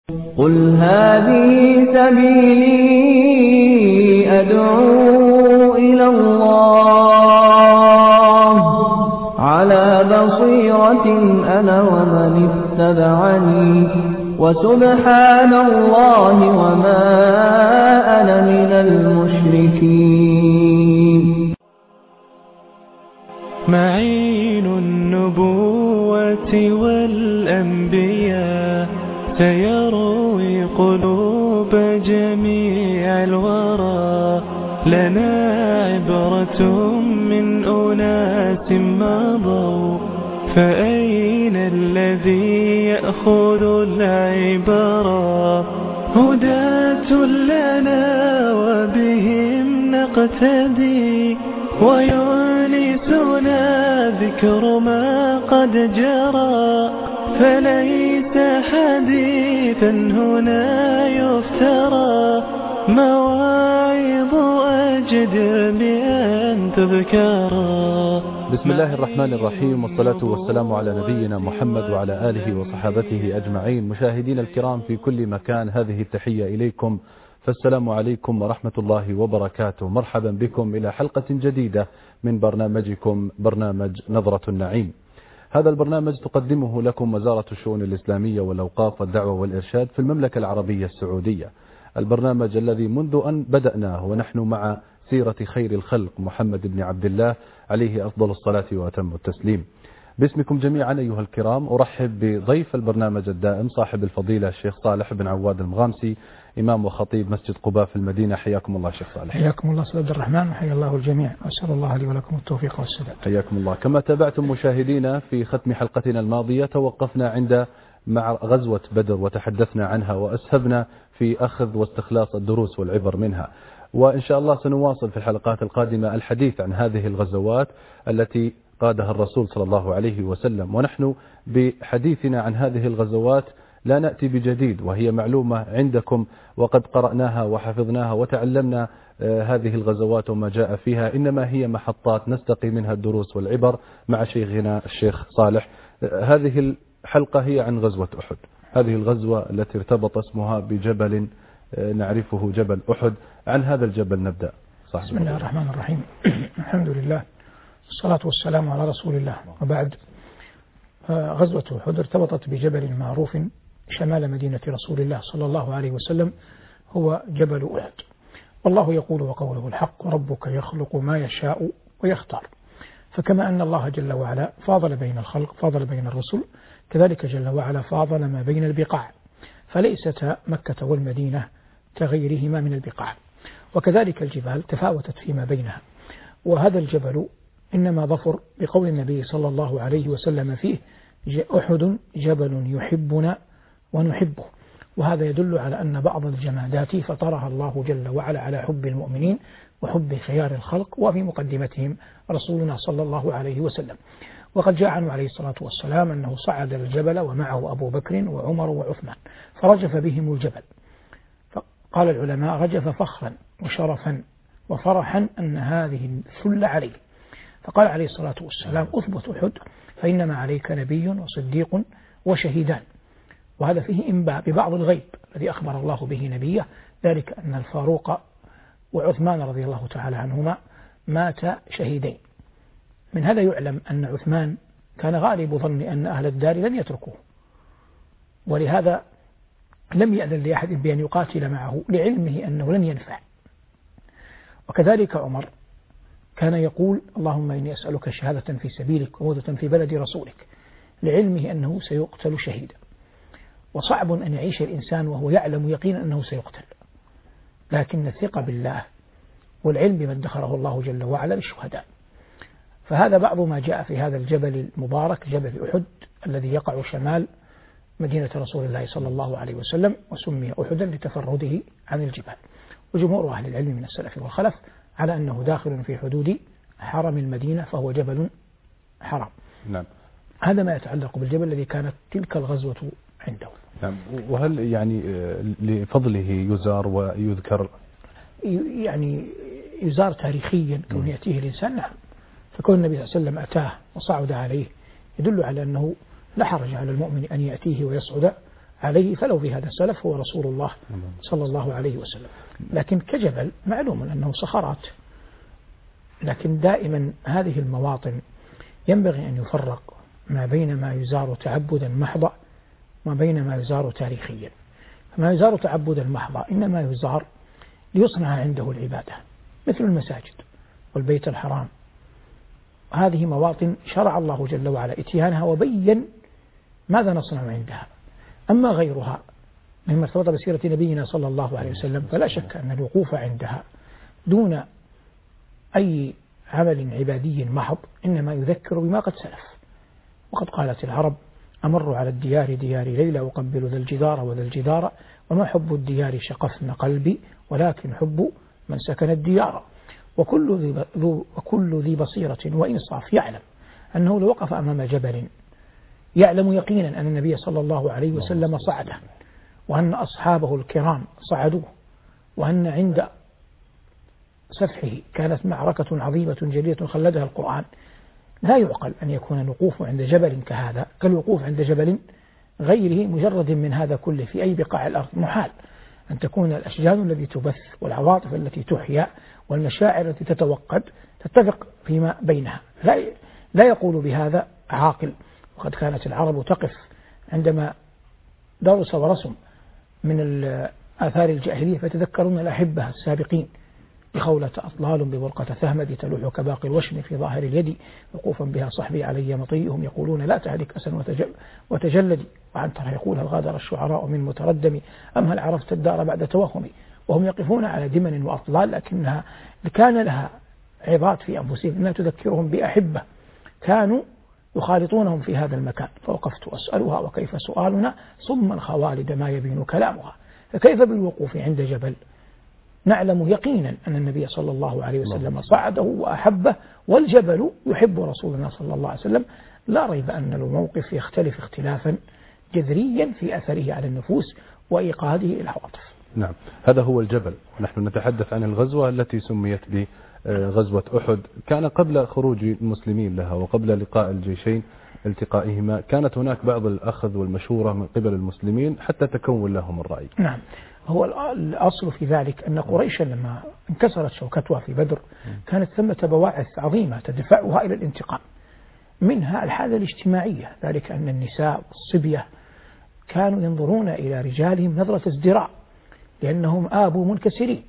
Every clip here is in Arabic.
قل هذه سبيلي أدعو إلى الله على بصيرة أنا ومن اتبعني وسبحان الله وما أنا من المشركين. معين النبوة والأنبياء سيروي قلوب جميع الورى، لنا عبرة من أناس مضوا، فأين الذي يأخذ العبرة؟ هداة لنا وبهم نقتدي، ويونسنا ذكر ما قد جرى، فليس حديثا هنا يفترى، مواعظ أجدر بأن تذكرى. بسم الله الرحمن الرحيم، والصلاة والسلام على نبينا محمد وعلى آله وصحابته أجمعين. مشاهدينا الكرام في كل مكان، هذه التحية إليكم، فالسلام عليكم ورحمة الله وبركاته. مرحبا بكم إلى حلقة جديدة من برنامجكم برنامج نظرة النعيم. هذا البرنامج تقدمه لكم وزارة الشؤون الإسلامية والأوقاف والدعوة والإرشاد في المملكة العربية السعودية. البرنامج الذي منذ أن بدأناه ونحن مع سيرة خير الخلق محمد بن عبد الله عليه أفضل الصلاة وأتم التسليم. باسمكم جميعا أيها الكرام أرحب بضيف البرنامج الدائم صاحب الفضيلة الشيخ صالح بن عواد المغامسي، إمام وخطيب مسجد قباء في المدينة. حياكم الله شيخ صالح. حياكم الله سيد الرحمن، وحيا الله الجميع، أسأل الله لي ولكم التوفيق والسداد. حياكم الله. كما تابعتم مشاهدينا في ختم حلقتنا الماضية، توقفنا عند مع غزوة بدر وتحدثنا عنها وأسهبنا في أخذ واستخلاص الدروس والعبر منها، وإن شاء الله سنواصل في الحلقات القادمة الحديث عن هذه الغزوات التي قادها الرسول صلى الله عليه وسلم. ونحن بحديثنا عن هذه الغزوات لا نأتي بجديد، وهي معلومة عندكم وقد قرأناها وحفظناها وتعلمنا هذه الغزوات وما جاء فيها، إنما هي محطات نستقي منها الدروس والعبر مع شيخنا الشيخ صالح. هذه الحلقة هي عن غزوة أحد، هذه الغزوة التي ارتبط اسمها بجبل نعرفه جبل أحد. عن هذا الجبل نبدأ. بسم الله الرحمن الرحيم. الحمد لله والصلاة والسلام على رسول الله، وبعد. غزوة أحد ارتبطت بجبل معروف شمال مدينة رسول الله صلى الله عليه وسلم، هو جبل أحد. والله يقول وقوله الحق، وربك يخلق ما يشاء ويختار. فكما أن الله جل وعلا فاضل بين الخلق، فاضل بين الرسل، كذلك جل وعلا فاضل ما بين البقاع، فليست مكة والمدينة كغيرهما من البقاع، وكذلك الجبال تفاوتت فيما بينها. وهذا الجبل إنما ظفر بقول النبي صلى الله عليه وسلم فيه: أحد جبل يحبنا ونحبه. وهذا يدل على أن بعض الجمادات فطرها الله جل وعلا على حب المؤمنين وحب خيار الخلق، وفي مقدمتهم رسولنا صلى الله عليه وسلم. وقد جاء عنه عليه الصلاة والسلام أنه صعد الجبل ومعه أبو بكر وعمر وعثمان، فرجف بهم الجبل. فقال العلماء: رجف فخرا وشرفا وفرحا أن هذه الثلة عليه. فقال عليه الصلاة والسلام: أثبت أحد فإنما عليك نبي وصديق وشهيدان. وهذا فيه إنباء ببعض الغيب الذي أخبر الله به نبيه، ذلك أن الفاروق وعثمان رضي الله تعالى عنهما مات شهيدين. من هذا يعلم أن عثمان كان غالب ظن أن أهل الدار لن يتركوه، ولهذا لم يأذن لأحد بأن يقاتل معه لعلمه أنه لن ينفع. وكذلك عمر كان يقول: اللهم إني أسألك شهادة في سبيلك وموتة في بلد رسولك، لعلمه أنه سيقتل شهيدا. وصعب أن يعيش الإنسان وهو يعلم يقينا أنه سيقتل، لكن الثقة بالله والعلم بما ادخره الله جل وعلا للشهداء. فهذا بعض ما جاء في هذا الجبل المبارك، جبل أحد، الذي يقع شمال مدينة رسول الله صلى الله عليه وسلم، وسمي أحدا لتفرده عن الجبال. وجمهور أهل العلم من السلف والخلف على أنه داخل في حدود حرم المدينة، فهو جبل حرام. نعم. هذا ما يتعلق بالجبل الذي كانت تلك الغزوة عنده. نعم. وهل يعني لفضله يزار ويذكر؟ يعني يزار تاريخيا كون يأتيه الإنسان، نعم. فكون النبي صلى الله عليه وسلم أتاه وصعد عليه يدل على أنه لا حرج على المؤمن أن يأتيه ويصعد عليه فلو بهذا السلف هو رسول الله صلى الله عليه وسلم. لكن كجبل معلوم أنه صخرات، لكن دائما هذه المواطن ينبغي أن يفرق ما بين ما يزار تعبدا محضا وما بين ما يزار تاريخيا. ما يزار تعبدا محضا إنما يزار ليصنع عنده العبادة، مثل المساجد والبيت الحرام. هذه مواطن شرع الله جل وعلا إتيانها وبين ماذا نصنع عندها. أما غيرها مما ارتبط بسيرة نبينا صلى الله عليه وسلم فلا شك أن الوقوف عندها دون أي عمل عبادي محض إنما يذكر بما قد سلف. وقد قالت العرب: أمر على الديار ديار ليلى وقبل ذا الجدار وذا الجدار وما حب الديار شقفن قلبي ولكن حب من سكن الديار. وكل ذي بصيرة وإنصاف يعلم أنه لو وقف أمام جبل يعلم يقينا أن النبي صلى الله عليه وسلم صعده، وأن أصحابه الكرام صعدوه، وأن عند سفحه كانت معركة عظيمة جليلة خلدها القرآن. لا يعقل أن يكون الوقوف عند جبل كهذا كالوقوف عند جبل غيره مجرد من هذا كله في أي بقاع الأرض. محال أن تكون الأشجان التي تبث والعواطف التي تحيا والمشاعر التي تتوقد تتفق فيما بينها. لا يقول بهذا عاقل. وقد كانت العرب تقف عندما درس ورسم من آثار الجاهلية فتذكرون الأحبة السابقين: بخولة أطلال ببرقة ثهمد تلوح كباقي الوشم في ظاهر اليد وقوفا بها صحبي علي مطيئهم يقولون لا تهلك أسا وتجلدي. وعنتر يقول: هل غادر الشعراء من متردم أم هل عرفت الدار بعد توهمي. وهم يقفون على دمن وأطلال لكنها كان لها عظات في أنفسهم أنها تذكرهم بأحبة كانوا يخالطونهم في هذا المكان. فوقفت أسألها وكيف سؤالنا ثم الخوالد ما يبين كلامها. فكيف بالوقوف عند جبل نعلم يقينا أن النبي صلى الله عليه وسلم صعده وأحبه والجبل يحب رسولنا صلى الله عليه وسلم. لا ريب أن الموقف يختلف اختلافا جذريا في أثره على النفوس وإيقاده العواطف. نعم، هذا هو الجبل. نحن نتحدث عن الغزوة التي سميت بغزوة أحد. كان قبل خروج المسلمين لها وقبل لقاء الجيشين التقائهما كانت هناك بعض الأخذ والمشورة من قبل المسلمين حتى تكون لهم الرأي. نعم، هو الأصل في ذلك أن قريشا لما انكسرت شوكتها في بدر كانت ثمة بواعث عظيمة تدفعها إلى الانتقام. منها الحالة الاجتماعية، ذلك أن النساء والصبية كانوا ينظرون إلى رجالهم نظرة ازدراء لأنهم آبوا منكسرين،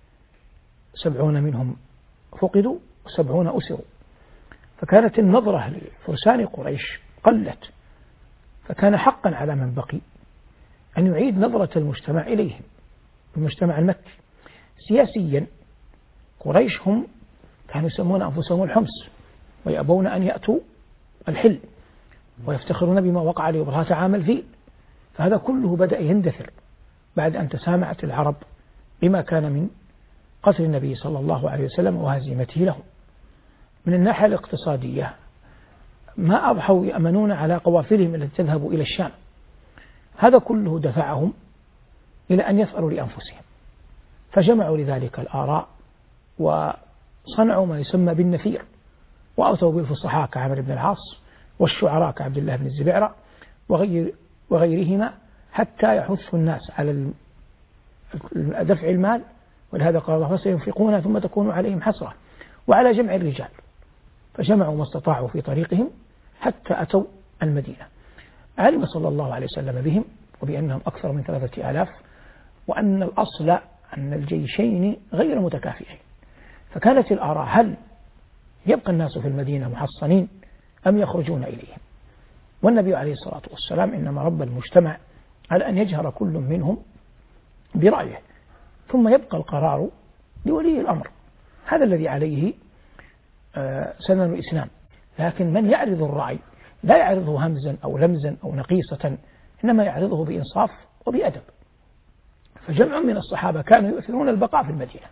70 منهم فقدوا و70 أسروا. فكانت النظرة لفرسان قريش قلت، فكان حقا على من بقي أن يعيد نظرة المجتمع إليهم، المجتمع المكي. سياسيا قريش هم كانوا يسمون أنفسهم الحمص ويأبون أن يأتوا الحل ويفتخرون بما وقع لإبرهة عام الفيل. فهذا كله بدأ يندثر بعد أن تسامعت العرب بما كان من قتل النبي صلى الله عليه وسلم وهزيمته له. من الناحية الاقتصادية ما أضحوا يأمنون على قوافلهم التي تذهب إلى الشام. هذا كله دفعهم إلى أن يثأروا لأنفسهم، فجمعوا لذلك الآراء وصنعوا ما يسمى بالنفير، وأتوا بالفصحاء كعمر بن العاص والشعراء كعبد الله بن الزبيرة وغيرهما حتى يحثوا الناس على دفع المال. ولهذا قال الله: فسينفقونها ثم تكون عليهم حسرة، وعلى جمع الرجال. فجمعوا ما استطاعوا في طريقهم حتى أتوا المدينة. علم صلى الله عليه وسلم بهم وبأنهم أكثر من 3000، وأن الأصل أن الجيشين غير متكافئين. فكانت الآراء: هل يبقى الناس في المدينة محصنين أم يخرجون إليهم؟ والنبي عليه الصلاة والسلام إنما ربى المجتمع على أن يجهر كل منهم برأيه، ثم يبقى القرار لولي الأمر. هذا الذي عليه سنن الإسلام. لكن من يعرض الرأي لا يعرضه همزا أو لمزا أو نقيصة، إنما يعرضه بإنصاف وبأدب. فجمع من الصحابة كانوا يؤثرون البقاء في المدينة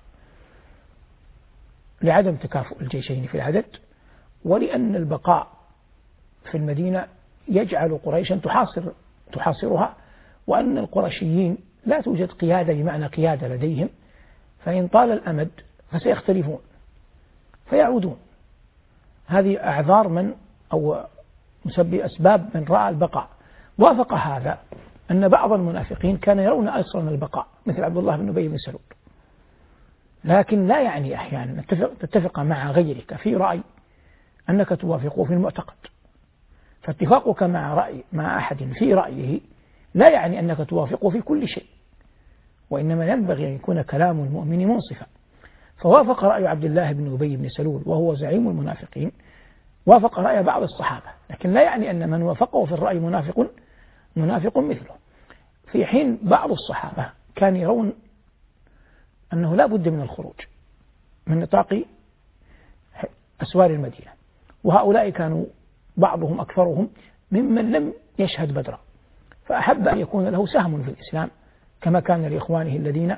لعدم تكافؤ الجيشين في العدد، ولأن البقاء في المدينة يجعل قريشا تحاصرها، وأن القرشيين لا توجد قيادة بمعنى قيادة لديهم، فإن طال الأمد فسيختلفون فيعودون. هذه أعذار من أو مسبب أسباب من رأى البقاء. وافق هذا أن بعض المنافقين كان يرون أصلا البقاء مثل عبد الله بن أبي بن سلول، لكن لا يعني أحيانا تتفق مع غيرك في رأي أنك توافقه في المعتقد، فاتفاقك مع أحد في رأيه لا يعني أنك توافقه في كل شيء، وإنما ينبغي أن يكون كلام المؤمن منصفا. فوافق رأي عبد الله بن أبي بن سلول وهو زعيم المنافقين، وافق رأي بعض الصحابة، لكن لا يعني أن من وافقه في الرأي منافق مثله، في حين بعض الصحابة كان يرون أنه لا بد من الخروج من نطاق أسوار المدينة، وهؤلاء كانوا بعضهم أكثرهم ممن لم يشهد بدرا، فأحب أن يكون له سهم في الإسلام كما كان لإخوانه الذين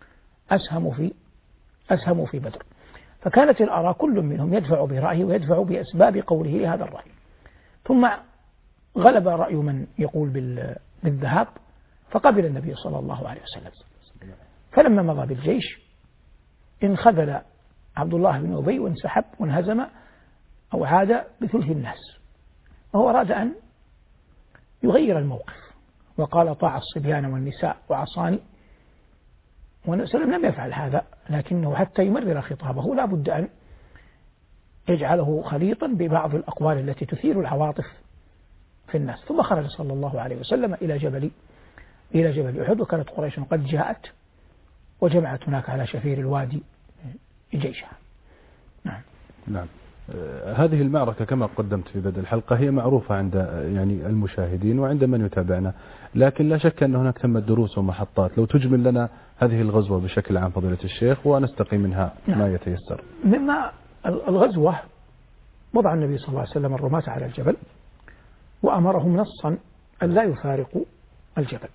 أسهموا في بدر. فكانت الآراء كل منهم يدفع برأيه ويدفع بأسباب قوله لهذا الرأي، ثم غلب رأي من يقول بالذهاب، فقبل النبي صلى الله عليه وسلم. فلما مضى بالجيش انخذل عبد الله بن أبي وانسحب وانهزم أو عاد بثلث الناس، وهو أراد أن يغير الموقف وقال طاع الصبيان والنساء وعصاني، والنبي صلى الله عليه وسلم لم يفعل هذا، لكنه حتى يمرر خطابه لا بد أن يجعله خليطا ببعض الأقوال التي تثير العواطف في الناس. ثم خرج صلى الله عليه وسلم إلى جبل أحد، وكانت قريش قد جاءت وجمعت هناك على شفير الوادي جيشها. نعم. هذه المعركة كما قدمت في بدء الحلقة هي معروفة عند يعني المشاهدين وعند من يتابعنا، لكن لا شك أن هناك ثمة دروس ومحطات. لو تجمل لنا هذه الغزوة بشكل عام فضيلة الشيخ ونستقي منها ما يتيسر. مما الغزوة وضع النبي صلى الله عليه وسلم الرماة على الجبل وأمرهم نصا أن لا يفارقوا الجبل،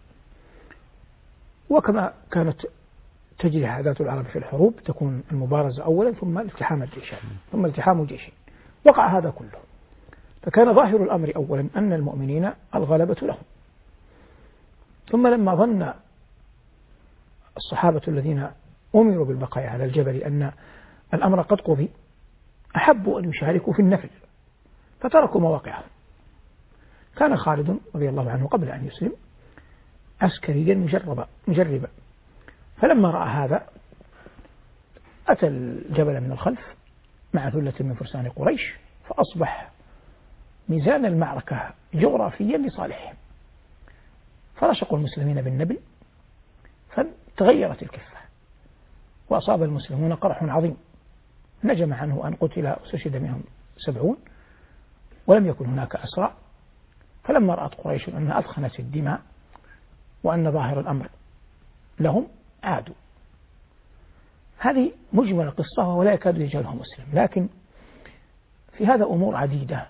وكما كانت تجري عادات العرب في الحروب تكون المبارزة أولا ثم التحام الجيشين ثم التحام الجيشين، وقع هذا كله. فكان ظاهر الأمر أولا أن المؤمنين الغلبة لهم، ثم لما ظن الصحابة الذين أمروا بالبقاء على الجبل أن الأمر قد قضي أحبوا أن يشاركوا في النفل فتركوا مواقعهم. كان خالد رضي الله عنه قبل أن يسلم عسكريا مجربا، فلما رأى هذا أتى الجبل من الخلف مع ثلة من فرسان قريش، فأصبح ميزان المعركة جغرافيا لصالحهم، فرشقوا المسلمين بالنبل فتغيرت الكفة، وأصاب المسلمون قرح عظيم نجم عنه أن قتل واستشهد منهم 70 ولم يكن هناك أسرى. فلما رأت قريش أنها أثخنت الدماء وأن ظاهر الأمر لهم عادوا. هذه مجمل القصة ولا يكاد يجهلها مسلم، لكن في هذا أمور عديدة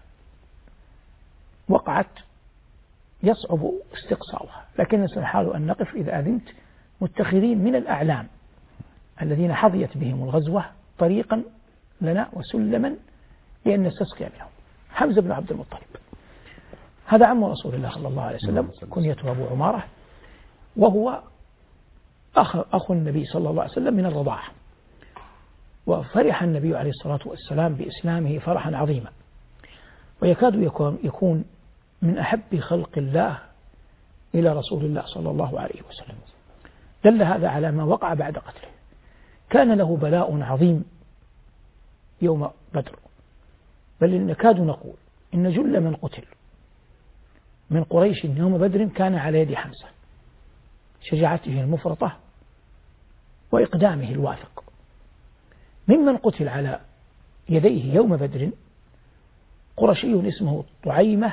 وقعت يصعب استقصاؤها، لكن نحاول أن نقف إذا أذنت متخذين من الأعلام الذين حظيت بهم الغزوة طريقا لنا وسلما لأن نستسقي منهم. حمزة بن عبد المطلب هذا عم رسول الله صلى الله عليه وسلم، كنيته أبو عمارة، وهو أخو النبي صلى الله عليه وسلم من الرضاعة، وفرح النبي عليه الصلاة والسلام بإسلامه فرحا عظيما، ويكاد يكون من أحب خلق الله إلى رسول الله صلى الله عليه وسلم. دل هذا على ما وقع بعد قتله. كان له بلاء عظيم يوم بدر، بل نكاد نقول إن جل من قتل من قريش يوم بدر كان على يد حمزة، شجاعته المفرطة وإقدامه الواثق. ممن قتل على يديه يوم بدر قرشي اسمه طعيمة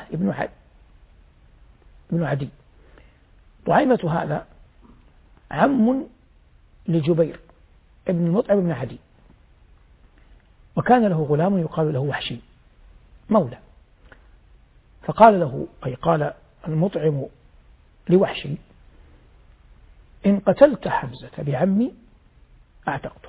بن عدي. طعيمة هذا عم لجبير ابن المطعم بن عدي، وكان له غلام يقال له وحشي مولى، فقال له أي قال المطعم لوحشي إن قتلت حمزة بعمي أعتقتك.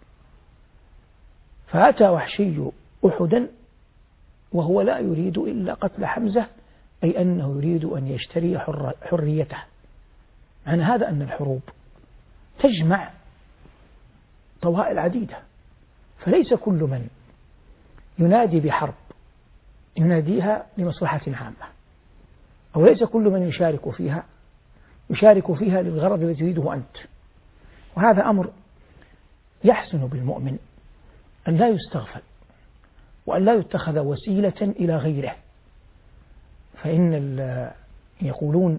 فأتى وحشي أحدا وهو لا يريد إلا قتل حمزة، أي أنه يريد أن يشتري حريته. عن هذا أن الحروب تجمع طوائل عديدة، فليس كل من ينادي بحرب يناديها لمصلحة عامة، أو ليس كل من يشارك فيها يشارك فيها للغرض الذي تريده أنت. وهذا أمر يحسن بالمؤمن أن لا يستغفل وأن لا يتخذ وسيلة إلى غيره. فإن يقولون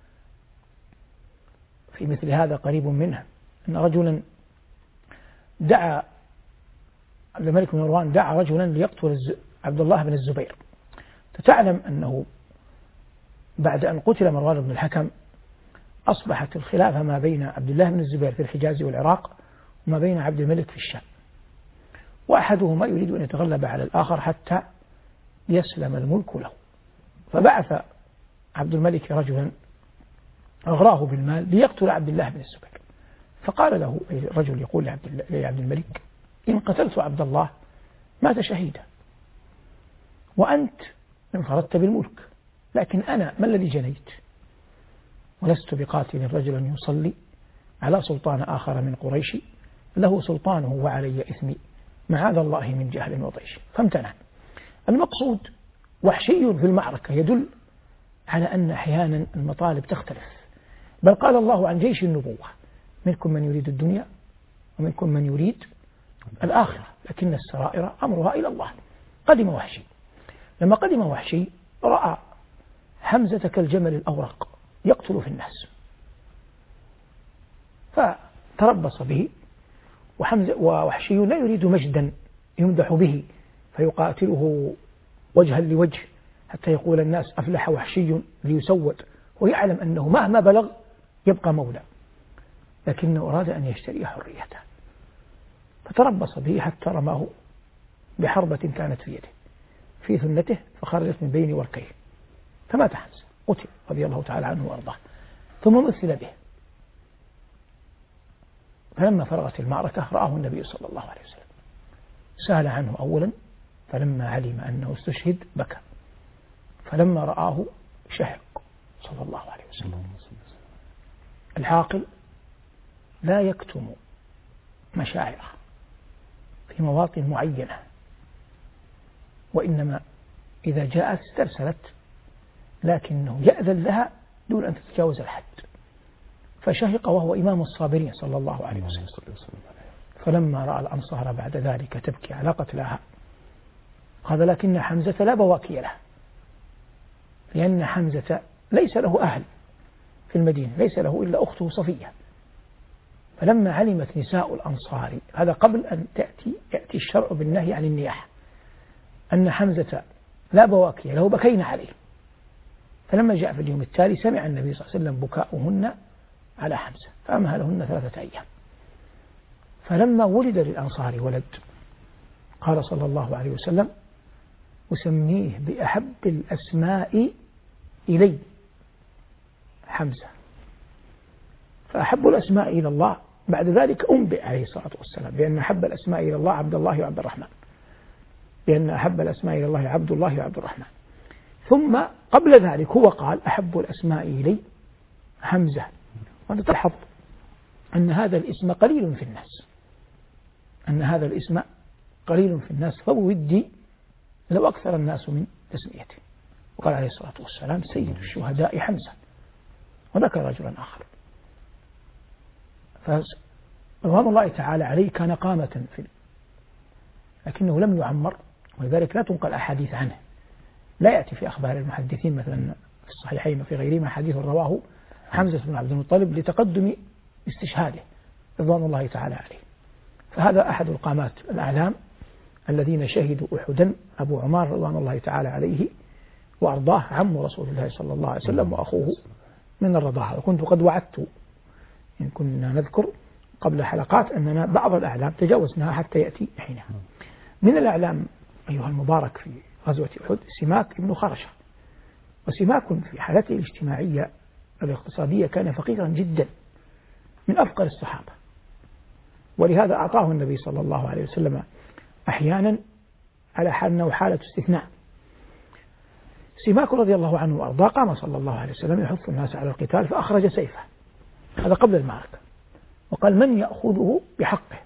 في مثل هذا قريب منه أن رجلا دعا عبد الملك بن مروان دعا رجلا ليقتل عبد الله بن الزبير. تعلم أنه بعد أن قتل مروان بن الحكم أصبحت الخلافة ما بين عبد الله بن الزبير في الحجاز والعراق وما بين عبد الملك في الشام، وأحدهما يريد أن يتغلب على الآخر حتى يسلم الملك له. فبعث عبد الملك رجلا أغراه بالمال ليقتل عبد الله بن الزبير. فقال له الرجل يقول لعبد الملك: إن قتلت عبد الله مات شهيدا، وأنت انفردت بالملك، لكن أنا ما الذي جنيت؟ ولست بقاتل رجلا يصلي على سلطان آخر من قريش له سلطانه وعلي إثمي، معاذ الله من جهل وطيش. فامتنع. المقصود وحشي في المعركة يدل على أن أحيانا المطالب تختلف. بل قال الله عن جيش النبوة: منكم من يريد الدنيا ومنكم من يريد الآخرة، لكن السرائر أمرها إلى الله. قدم وحشي. لما قدم وحشي رأى حمزة كالجمل الأورق يقتل في الناس، فتربص به. ووحشي لا يريد مجدا يمدح به فيقاتله وجها لوجه حتى يقول الناس أفلح وحشي ليسود، ويعلم أنه مهما بلغ يبقى مولى، لكنه أراد أن يشتري حريته. فتربص به حتى رماه بحربة كانت في يده في ثنته فخرجت من بين وركيه، فمات حمزة، قتل رضي الله تعالى عنه وأرضاه. ثم مثل به. فلما فرغت المعركة رآه النبي صلى الله عليه وسلم، سأل عنه أولا، فلما علم أنه استشهد بكى، فلما رآه شهق صلى الله عليه وسلم. العاقل لا يكتم مشاعره في مواطن معينة، وإنما إذا جاءت استرسلت، لكنه يأذن لها دون أن تتجاوز الحد. فشهق وهو إمام الصابرين صلى الله عليه وسلم. فلما رأى الأنصار بعد ذلك تبكي على قتلاها قال: لكن حمزة لا بواكي له، لأن حمزة ليس له أهل في المدينة، ليس له إلا أخته صفية. فلما علمت نساء الأنصار، هذا قبل أن يأتي الشرع بالنهي عن النياحة، أن حمزة لا بواكي له بكين عليه. فلما جاء في اليوم التالي سمع النبي صلى الله عليه وسلم بكاؤهن على حمزة، فأمهلهن 3 أيام. فلما ولد للأنصار ولد قال صلى الله عليه وسلم: أسميه بأحب الأسماء إلي حمزة. فأحب الأسماء إلى الله بعد ذلك أنبئ عليه الصلاة والسلام بأن أحب الأسماء إلى الله عبد الله وعبد الرحمن، بأن أحب الأسماء إلى الله عبد الله وعبد الرحمن. ثم قبل ذلك هو قال: أحب الأسماء إلي حمزة. وأنت تلاحظ أن هذا الاسم قليل في الناس، أن هذا الاسم قليل في الناس، فودي لو أكثر الناس من تسميته. وقال عليه الصلاة والسلام: سيد الشهداء حمزة. وذكر رجلا آخر. فرضوان الله تعالى عليه كان قامة لكنه لم يعمر، ولذلك لا تنقل أحاديث عنه. لا يأتي في أخبار المحدثين مثلا في الصحيحين وفي غيرهما حديث رواه حمزة بن عبد المطلب لتقدم استشهاده رضوان الله تعالى عليه. فهذا أحد القامات الأعلام الذين شهدوا أحدا، أبو عمار رضوان الله تعالى عليه وأرضاه، عم رسول الله صلى الله عليه وسلم وأخوه من الرضاعة. وكنت قد وعدت إن كنا نذكر قبل حلقات أننا بعض الأعلام تجاوزناها حتى يأتي حينها. من الأعلام أيها المبارك في غزوة أحد سماك بن خرشة. وسماك في حالته الاجتماعية الاقتصادية كان فقيرا جدا، من أفقر الصحابة، ولهذا أعطاه النبي صلى الله عليه وسلم أحيانا على حال أنه حالة استثناء. سماك رضي الله عنه وأرضاه قام صلى الله عليه وسلم يحث الناس على القتال، فأخرج سيفه، هذا قبل المعركة، وقال: من يأخذه بحقه.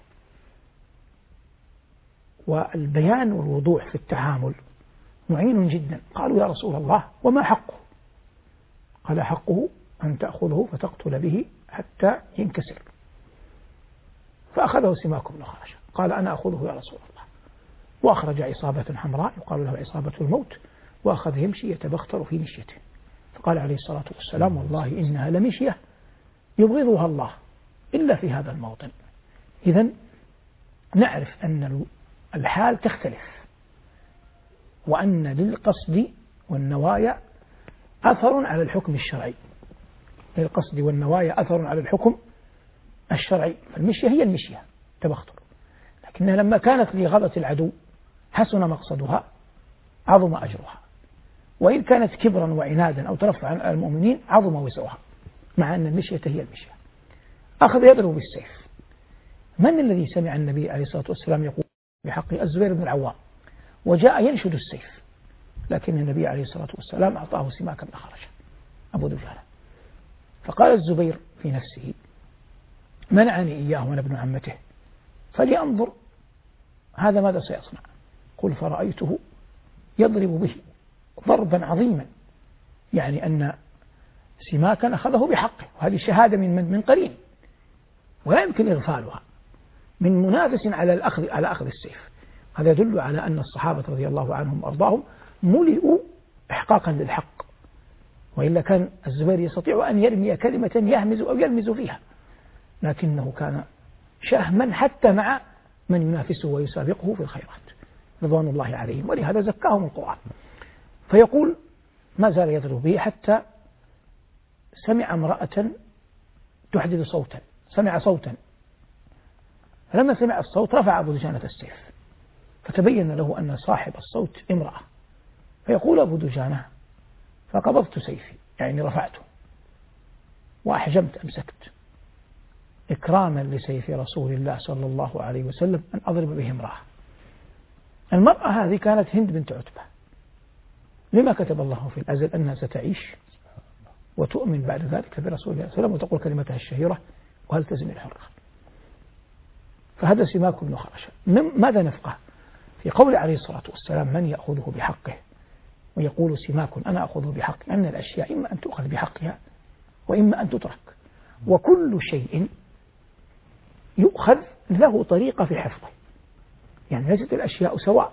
والبيان والوضوح في التعامل معين جدا. قالوا: يا رسول الله وما حقه؟ قال: حقه أن تأخذه فتقتل به حتى ينكسر. فأخذه سماك بن خرشة قال أنا أخذه يا رسول الله، وأخرج عصابة حمراء يقال له عصابة الموت، وأخذ يمشي يتبختر في مشيته. فقال عليه الصلاة والسلام والله إنها لمشية يبغضها الله إلا في هذا الموطن. إذن نعرف أن الحال تختلف، وأن للقصد والنوايا أثر على الحكم الشرعي، للقصد والنوايا أثر على الحكم الشرعي. فالمشية هي المشية تبختر، لكنها لما كانت لغضة العدو حسن مقصدها عظم أجرها، وإن كانت كبرا وعنادا أو ترفع عن المؤمنين عظم وزرها، مع أن المشية هي المشية. أخذ يضرب بالسيف. من الذي سمع النبي عليه الصلاة والسلام يقول بحقه؟ الزبير بن العوام، وجاء ينشد السيف، لكن النبي عليه الصلاة والسلام أعطاه سماك بن خرشة أبو دجانة. فقال الزبير في نفسه منعني إياه وأنا ابن عمته، فلينظر هذا ماذا سيصنع. قل فرأيته يضرب به ضربا عظيما، يعني أن سماكا أخذه بحقه، وهذه شهادة من قرين ولا يمكن إغفالها، من منافس على أخذ السيف. هذا يدل على أن الصحابة رضي الله عنهم وأرضاهم ملئوا إحقاقا للحق، وإلا كان الزبير يستطيع أن يرمي كلمة يهمز أو يلمز فيها، لكنه كان شهما حتى مع من ينافسه ويسابقه في الخيرات رضوان الله عليهم، ولهذا زكاهم القرآن. فيقول ما زال يضرب به حتى سمع امرأة تحدث صوتا، سمع صوتا، فلما سمع الصوت رفع أبو دجانة السيف، فتبين له أن صاحب الصوت امرأة. فيقول أبو دجانة فقبضت سيفي، يعني رفعته وأحجمت أمسكت إكراما لسيف رسول الله صلى الله عليه وسلم أن أضرب به امرأة. المرأة هذه كانت هند بنت عتبة، لما كتب الله في الأزل أنها ستعيش وتؤمن بعد ذلك برسول الله صلى الله عليه وسلم وتقول كلمتها الشهيرة وهل تزن الحرة. فهذا سماك بن خرشة. ماذا نفقه في قول عليه الصلاة والسلام من يأخذه بحقه، ويقول سماك أنا أخذه بحقي، أن الأشياء إما أن تؤخذ بحقها وإما أن تترك، وكل شيء يؤخذ له طريقة في حفظه، يعني ليست الأشياء سواء.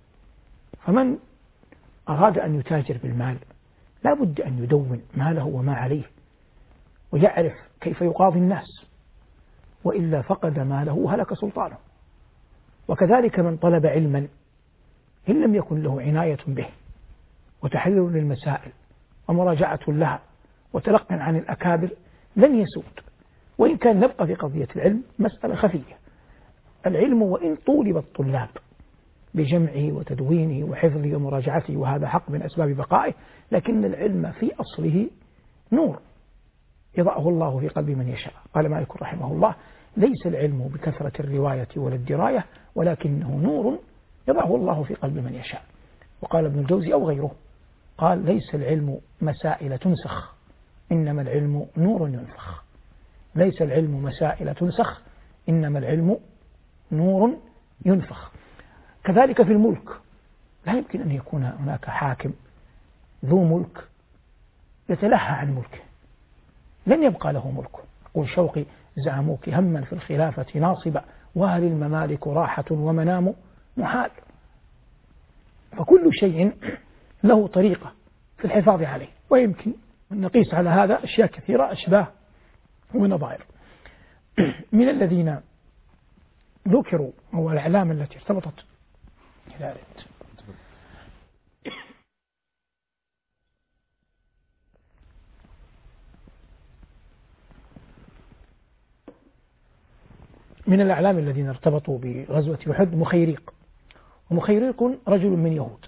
فمن أراد أن يتاجر بالمال لا بد أن يدون ماله وما عليه ويعرف كيف يقاضي الناس، وإلا فقد ماله وهلك سلطانه. وكذلك من طلب علما إن لم يكن له عناية به وتحرير للمسائل ومراجعة لها وتلقى عن الأكابر لن يسود. وإن كان نبقى في قضية العلم مسألة خفية، العلم وإن طولب الطلاب بجمعه وتدوينه وحفظه ومراجعته وهذا حق من أسباب بقائه، لكن العلم في أصله نور يضعه الله في قلب من يشاء. قال مالك رحمه الله ليس العلم بكثرة الرواية ولا الدراية، ولكنه نور يضعه الله في قلب من يشاء. وقال ابن الجوزي أو غيره قال ليس العلم مسائل تنسخ، إنما العلم نور ينفخ. ليس العلم مسائل تنسخ، إنما العلم نور ينفخ. كذلك في الملك لا يمكن أن يكون هناك حاكم ذو ملك يتلهى عن ملكه، لن يبقى له ملكه. يقول شوقي زعموك هما في الخلافة ناصبا، وهل الممالك راحة ومنام محال. فكل شيء له طريقة في الحفاظ عليه، ويمكن أن نقيس على هذا أشياء كثيرة أشباه ونظائر. من الذين ذكروا هو الأعلام التي ارتبطت من الأعلام الذين ارتبطوا بغزوة أحد مخيريق. ومخيريق رجل من يهود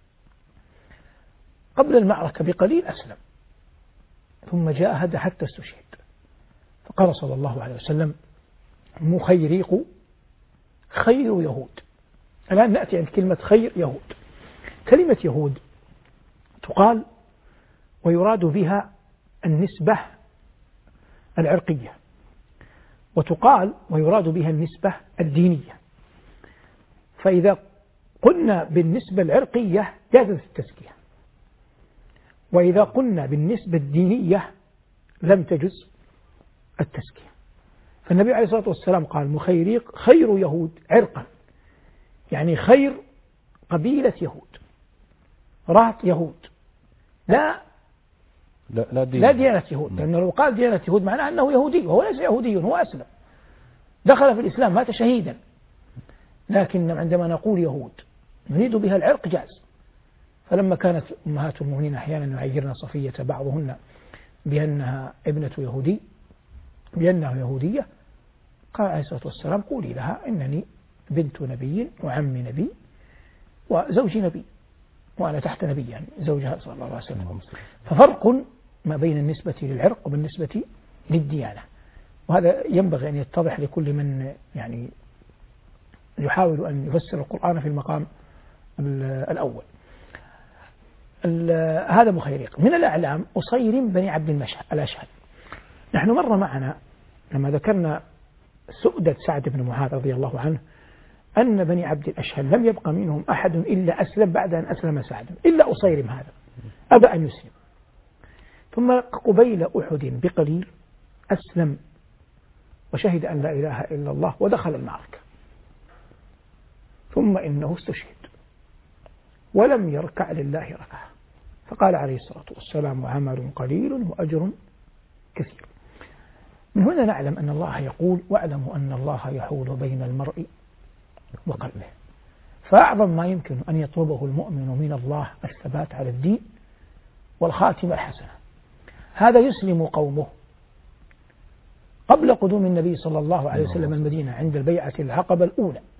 قبل المعركة بقليل أسلم، ثم جاهد حتى استشهد. فقال صلى الله عليه وسلم مخيريق خير يهود. الآن نأتي عند كلمة خير يهود. كلمة يهود تقال ويراد بها النسبة العرقية، وتقال ويراد بها النسبة الدينية. فإذا قلنا بالنسبة العرقية جازت التزكية، وإذا قلنا بالنسبة الدينية لم تجز التزكية. فالنبي عليه الصلاة والسلام قال مخيريق خير يهود عرقا، يعني خير قبيلة يهود، رهط يهود، لا ديانة يهود، لأنه لو قال ديانة يهود معناه أنه يهودي، وهو ليس يهودي، هو أسلم دخل في الإسلام مات شهيدا. لكن عندما نقول يهود نريد بها العرق جاز. فلما كانت أمهات المؤمنين أحيانا يعيرن صفية بعضهن بأنها ابنة يهودي، بأنها يهودية، قال عليه الصلاة والسلام قولي لها إنني بنت نبي وعم نبي وزوج نبي، وأنا تحت نبي، يعني زوجها صلى الله عليه وسلم. ففرق ما بين النسبة للعرق وبالنسبة للديانة، وهذا ينبغي أن يتضح لكل من يعني يحاول أن يفسر القرآن في المقام الأول. هذا مخيريق. من الأعلام أصيرم بني عبد الأشهل. نحن مر معنا لما ذكرنا سؤدة سعد بن معاذ رضي الله عنه أن بني عبد الأشهل لم يبقى منهم أحد إلا أسلم بعد أن أسلم سعد، إلا أصيرم هذا أبى أن يسلم، ثم قبيل أحد بقليل أسلم وشهد أن لا إله إلا الله ودخل المعركة، ثم إنه استشهد ولم يركع لله ركعة، فقال عليه الصلاة والسلام عمل قليل وأجر كثير. من هنا نعلم أن الله يقول واعلموا أن الله يحول بين المرء وقلبه، فأعظم ما يمكن أن يطلبه المؤمن من الله الثبات على الدين والخاتمة الحسنة. هذا يسلم قومه قبل قدوم النبي صلى الله عليه وسلم المدينة عند البيعة العقبة الأولى،